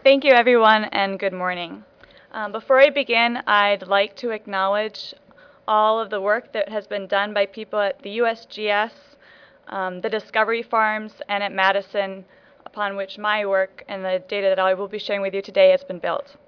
Thank you, everyone, and good morning. Before I begin, I'd like to acknowledge all of the work that has been done by people at the USGS, the Discovery Farms, and at Madison, upon which my work and the data that I will be sharing with you today has been built.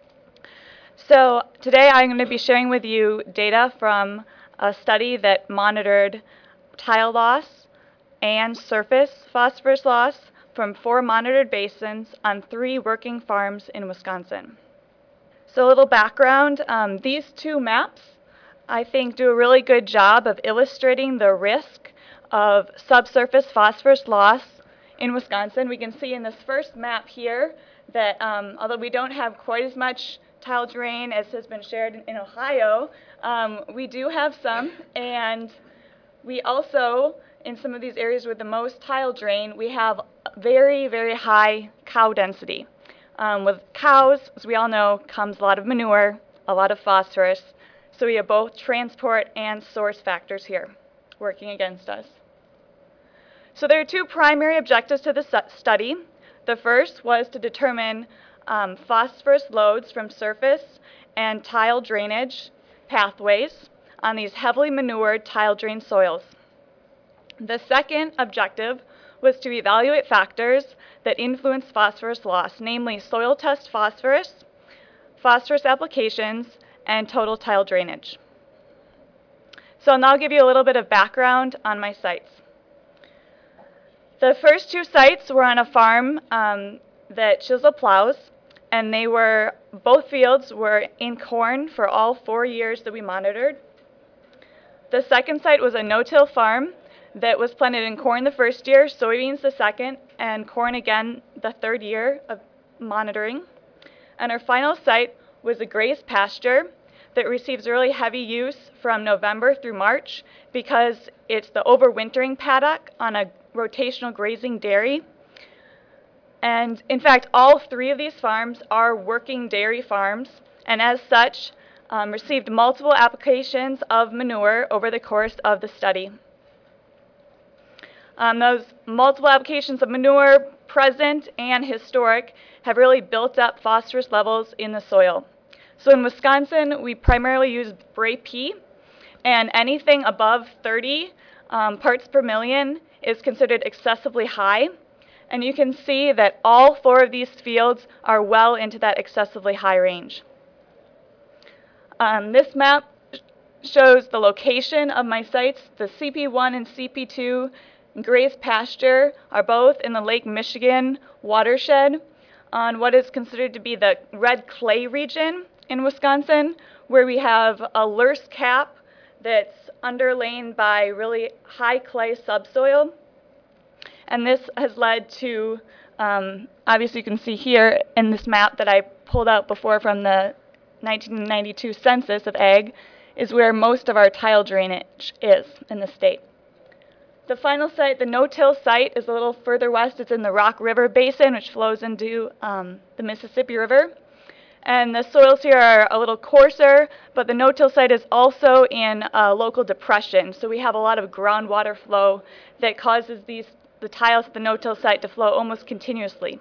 So today I'm going to be sharing with you data from a study that monitored tile loss and surface phosphorus loss from 4 monitored basins on 3 working farms in Wisconsin. So a little background, these 2 maps I think do a really good job of illustrating the risk of subsurface phosphorus loss in Wisconsin. We can see in this first map here that although we don't have quite as much tile drain as has been shared in Ohio, we do have some, and we also, in some of these areas with the most tile drain, we have very, very high cow density. With cows, as we all know, comes a lot of manure, a lot of phosphorus, so we have both transport and source factors here working against us. So there are 2 primary objectives to the study. The first was to determine phosphorus loads from surface and tile drainage pathways on these heavily manured tile drain soils. The second objective was to evaluate factors that influence phosphorus loss, namely soil test phosphorus, phosphorus applications, and total tile drainage. So I'll now give you a little bit of background on my sites. The first 2 sites were on a farm that Chisel plows, and both fields were in corn for all 4 years that we monitored. The second site was a no-till farm that was planted in corn the first year, soybeans the second, and corn again the third year of monitoring. And our final site was a grazed pasture that receives really heavy use from November through March because it's the overwintering paddock on a rotational grazing dairy. And in fact, all 3 of these farms are working dairy farms, and as such, received multiple applications of manure over the course of the study. Those multiple applications of manure, present and historic, have really built up phosphorus levels in the soil. So in Wisconsin, we primarily use Bray P, and anything above 30 parts per million is considered excessively high. And you can see that all 4 of these fields are well into that excessively high range. This map shows the location of my sites. The CP1 and CP2 grazed pasture are both in the Lake Michigan watershed on what is considered to be the red clay region in Wisconsin, where we have a loess cap that's underlain by really high clay subsoil. And this has led to, obviously you can see here in this map that I pulled out before from the 1992 census of ag, is where most of our tile drainage is in the state. The final site, the no-till site, is a little further west. It's in the Rock River Basin, which flows into the Mississippi River. And the soils here are a little coarser, but the no-till site is also in a local depression. So we have a lot of groundwater flow that causes the tiles at the no-till site to flow almost continuously.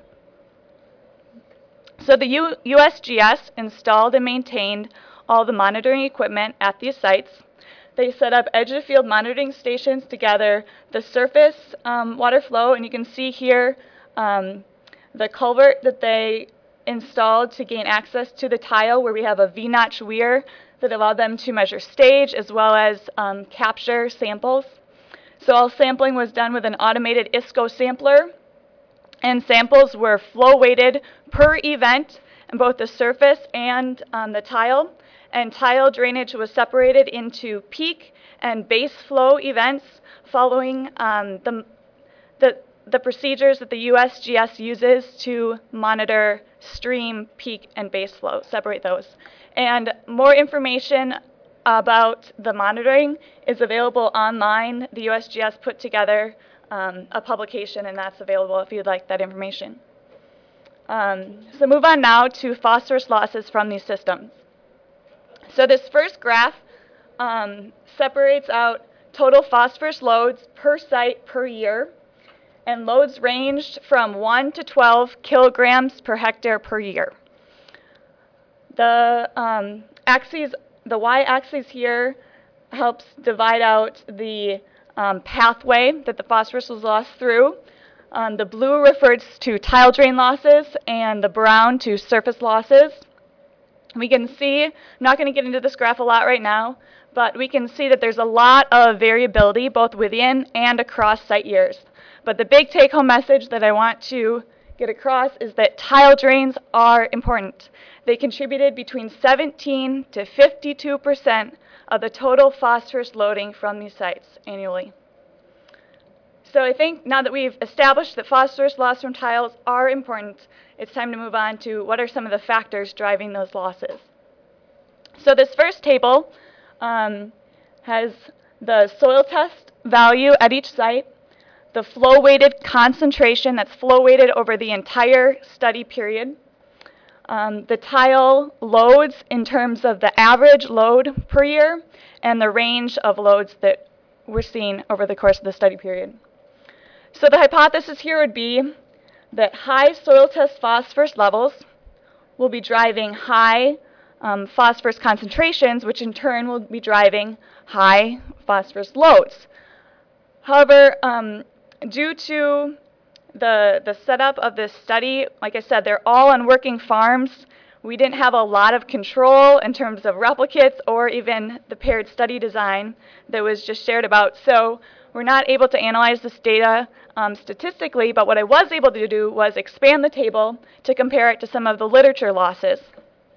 So the USGS installed and maintained all the monitoring equipment at these sites. They set up edge-of-field monitoring stations to gather the surface water flow, and you can see here the culvert that they installed to gain access to the tile, where we have a V-notch weir that allowed them to measure stage as well as capture samples. So all sampling was done with an automated ISCO sampler, and samples were flow weighted per event in both the surface and the tile. And tile drainage was separated into peak and base flow events following the procedures that the USGS uses to monitor stream, peak, and base flow, separate those. And more information about the monitoring is available online. The USGS put together a publication, and that's available if you'd like that information. So move on now to phosphorus losses from these systems. So this first graph separates out total phosphorus loads per site per year. and loads ranged from 1 to 12 kilograms per hectare per year. The y-axis here helps divide out the pathway that the phosphorus was lost through. The blue refers to tile drain losses and the brown to surface losses. We can see, I'm not going to get into this graph a lot right now, but we can see that there's a lot of variability both within and across site years. But the big take-home message that I want to get across is that tile drains are important. They contributed between 17 to 52% of the total phosphorus loading from these sites annually. So I think now that we've established that phosphorus loss from tiles are important, it's time to move on to what are some of the factors driving those losses. So this first table has the soil test value at each site, the flow-weighted concentration, that's flow-weighted over the entire study period, the tile loads in terms of the average load per year, and the range of loads that we're seeing over the course of the study period. So the hypothesis here would be that high soil test phosphorus levels will be driving high phosphorus concentrations, which in turn will be driving high phosphorus loads. However, due to the setup of this study, like I said, they're all on working farms. We didn't have a lot of control in terms of replicates or even the paired study design that was just shared about. So we're not able to analyze this data statistically, but what I was able to do was expand the table to compare it to some of the literature losses.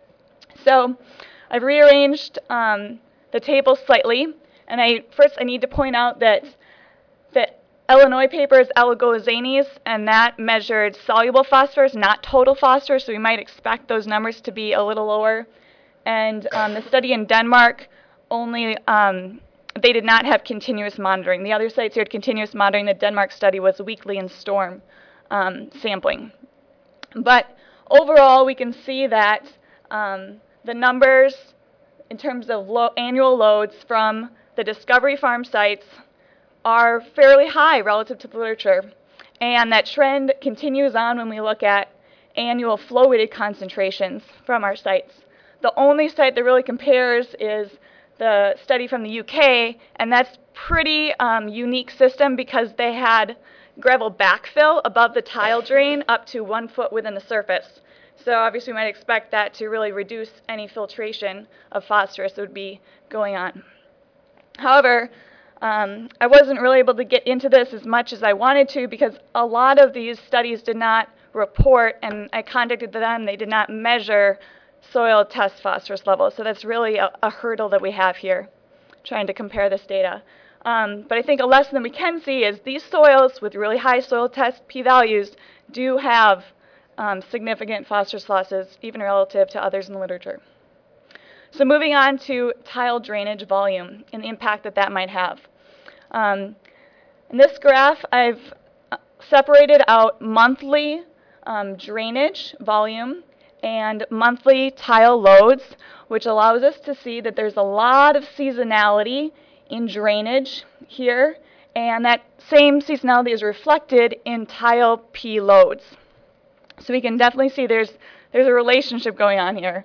So I've rearranged the table slightly, and first I need to point out that the Illinois paper is Algozanes, and that measured soluble phosphorus, not total phosphorus, so we might expect those numbers to be a little lower. And the study in Denmark only, they did not have continuous monitoring. The other sites here had continuous monitoring. The Denmark study was weekly and storm sampling. But overall, we can see that the numbers in terms of annual loads from the Discovery Farm sites are fairly high relative to the literature. And that trend continues on when we look at annual flow-weighted concentrations from our sites. The only site that really compares is the study from the UK, and that's pretty unique system because they had gravel backfill above the tile drain up to 1 foot within the surface. So obviously we might expect that to really reduce any filtration of phosphorus that would be going on. However, I wasn't really able to get into this as much as I wanted to because a lot of these studies did not report, and I contacted them, they did not measure soil test phosphorus levels. So that's really a hurdle that we have here, trying to compare this data. But I think a lesson that we can see is these soils with really high soil test p-values do have significant phosphorus losses, even relative to others in the literature. So moving on to tile drainage volume and the impact that that might have. In this graph, I've separated out monthly drainage volume and monthly tile loads, which allows us to see that there's a lot of seasonality in drainage here, and that same seasonality is reflected in tile P loads. So we can definitely see there's a relationship going on here.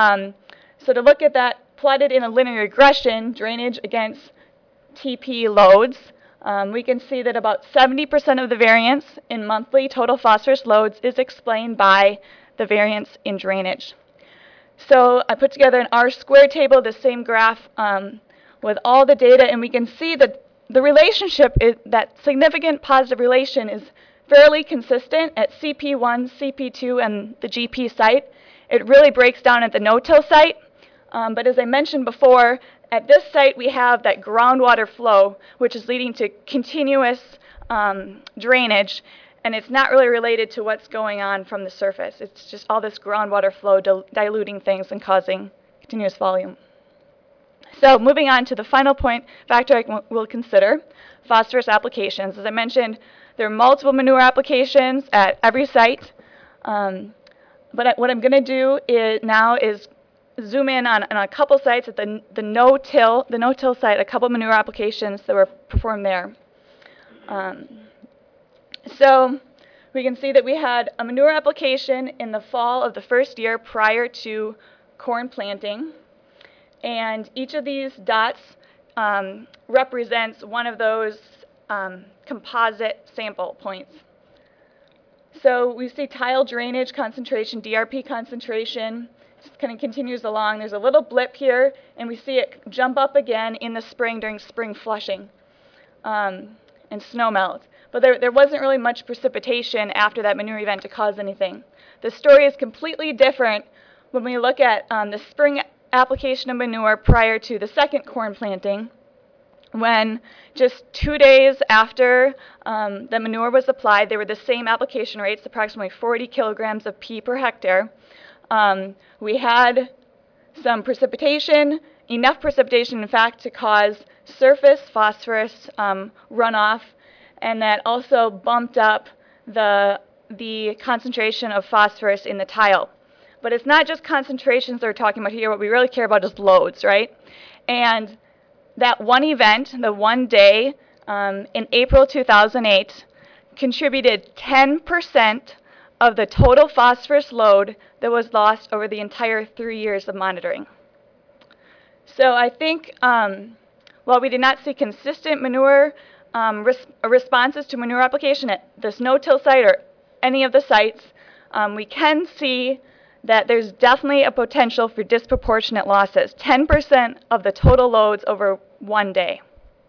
So to look at that plotted in a linear regression, drainage against TP loads, we can see that about 70% of the variance in monthly total phosphorus loads is explained by the variance in drainage. So I put together an R-squared table, the same graph with all the data, and we can see that the relationship, that significant positive relation is fairly consistent at CP1, CP2, and the GP site. It really breaks down at the no-till site, but as I mentioned before, at this site we have that groundwater flow, which is leading to continuous drainage, and it's not really related to what's going on from the surface. It's just all this groundwater flow diluting things and causing continuous volume. So moving on to the final factor I will consider, phosphorus applications. As I mentioned, there are multiple manure applications at every site. But what I'm going to do now is zoom in on a couple sites at the no-till site, a couple manure applications that were performed there. So we can see that we had a manure application in the fall of the first year prior to corn planting. And each of these dots represents one of those composite sample points. So we see tile drainage concentration, DRP concentration, just kind of continues along. There's a little blip here, and we see it jump up again in the spring during spring flushing and snow melt. But there wasn't really much precipitation after that manure event to cause anything. The story is completely different when we look at the spring application of manure prior to the second corn planting, when just 2 days after the manure was applied, they were the same application rates, approximately 40 kilograms of P per hectare. We had some precipitation, enough precipitation, in fact, to cause surface phosphorus runoff, and that also bumped up the concentration of phosphorus in the tile. But it's not just concentrations that we're talking about here. What we really care about is loads, right? And that one event, the one day in April 2008, contributed 10% of the total phosphorus load that was lost over the entire 3 years of monitoring. So I think while we did not see consistent manure responses to manure application at this no-till site or any of the sites, we can see that there's definitely a potential for disproportionate losses, 10% of the total loads over 1 day.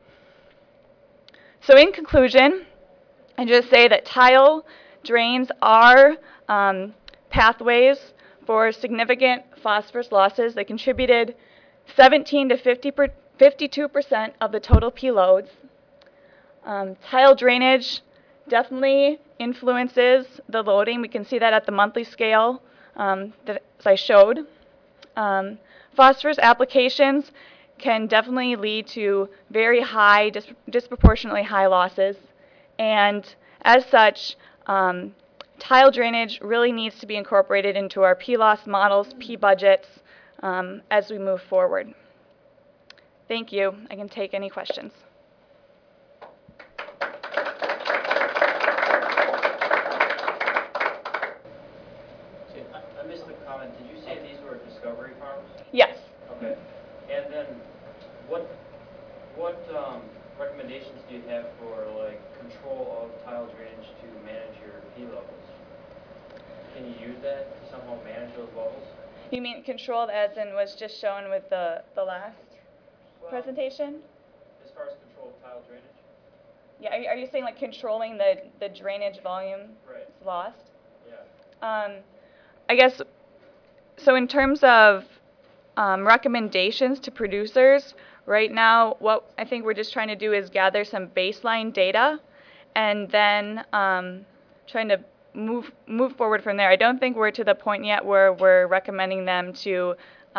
So in conclusion, I just say that tile drains are pathways for significant phosphorus losses. They contributed 17 to 52% of the total P loads. Tile drainage definitely influences the loading. We can see that at the monthly scale that as I showed. Phosphorus applications can definitely lead to very high, disproportionately high losses. And as such, tile drainage really needs to be incorporated into our P-loss models, P-budgets, as we move forward. Thank you. I can take any questions. I missed the comment. Did you say these were discovery farms? Yes. Okay. And then what recommendations do you have for like control of tile drainage to manage your P levels? Can you use that to somehow manage those levels? You mean controlled as in was just shown with the last presentation? As far as control of tile drainage? Yeah, are you saying like controlling the drainage volume that's lost? Yeah. I guess, so in terms of recommendations to producers, right now what I think we're just trying to do is gather some baseline data and then trying to move forward from there. I don't think we're to the point yet where we're recommending them to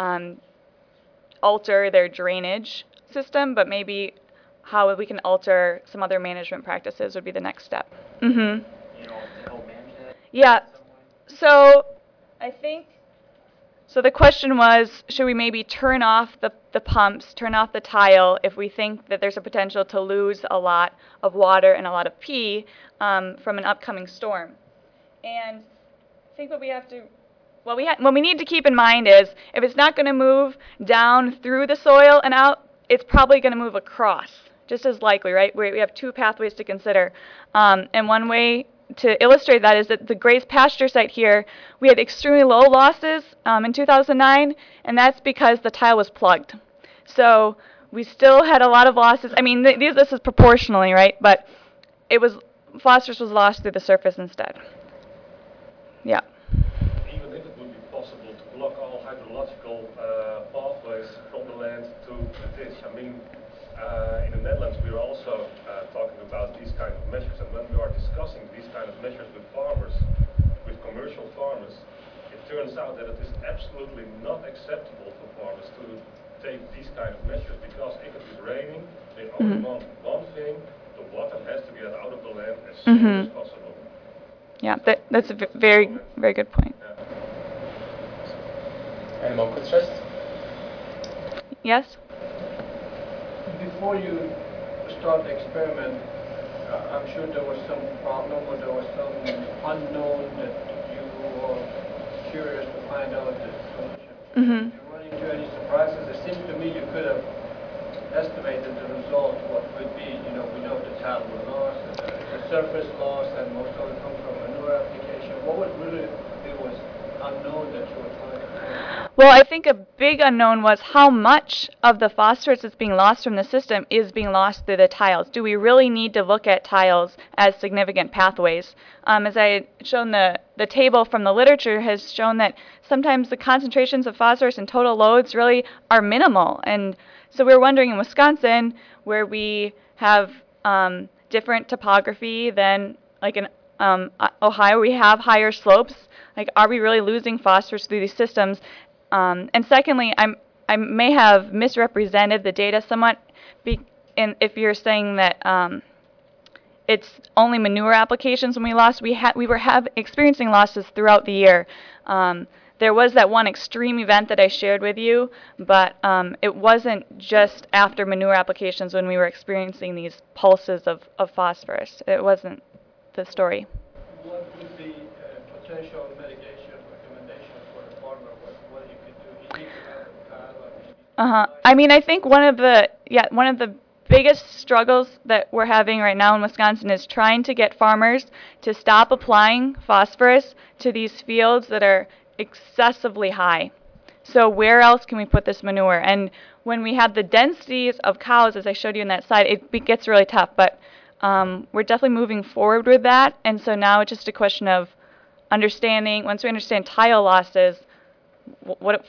alter their drainage system, but maybe how we can alter some other management practices would be the next step. Mm-hmm. You know, to help manage that? Yeah. So I think, so the question was, should we maybe turn off the pumps, turn off the tile if we think that there's a potential to lose a lot of water and a lot of P from an upcoming storm? And I think what we have to, what we need to keep in mind is if it's not going to move down through the soil and out, it's probably going to move across, just as likely, right? We have two pathways to consider. And one way to illustrate that is that the grazed pasture site here, we had extremely low losses in 2009, and that's because the tile was plugged. So we still had a lot of losses. I mean, this is proportionally, right? But it was, phosphorus was lost through the surface instead. Yeah. Even if it would be possible to block all hydrological pathways from the land to the ditch, I mean, in the Netherlands we are also talking about these kind of measures, and when we are discussing these kind of measures with farmers, with commercial farmers, it turns out that it is absolutely not acceptable for farmers to take these kind of measures, because if it is raining, they only want one thing: the water has to get out of the land as soon as possible. Yeah, that's a very, very good point. Any more questions? Yes? Before you start the experiment, I'm sure there was some problem or there was some unknown that you were curious to find out the solution. Mm-hmm. Did you run into any surprises? It seems to me you could have estimated the result, what would be. You know, we know the tile loss, the surface loss, and most of it comes from manure application. What was really it was unknown that you were trying to find? Well, I think a big unknown was how much of the phosphorus that's being lost from the system is being lost through the tiles. Do we really need to look at tiles as significant pathways? As I had shown, the table from the literature has shown that sometimes the concentrations of phosphorus in total loads really are minimal. And so we were wondering in Wisconsin, where we have different topography than like in Ohio, we have higher slopes. Like, are we really losing phosphorus through these systems? And secondly, I may have misrepresented the data somewhat. If you're saying that it's only manure applications when we lost, we were experiencing losses throughout the year. There was that one extreme event that I shared with you, but it wasn't just after manure applications when we were experiencing these pulses of phosphorus. It wasn't the story. What would be potential mitigation recommendations for the farmer? What you could do? You need to have a tile, obviously. I mean, I think one of the biggest struggles that we're having right now in Wisconsin is trying to get farmers to stop applying phosphorus to these fields that are excessively high. So where else can we put this manure? And when we have the densities of cows, as I showed you in that slide, it gets really tough. But we're definitely moving forward with that. And so now it's just a question of understanding, once we understand tile losses, what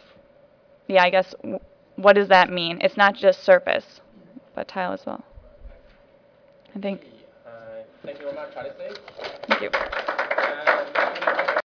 does that mean? It's not just surface, but tile as well. I think. Thank you very much, Alice. Thank you.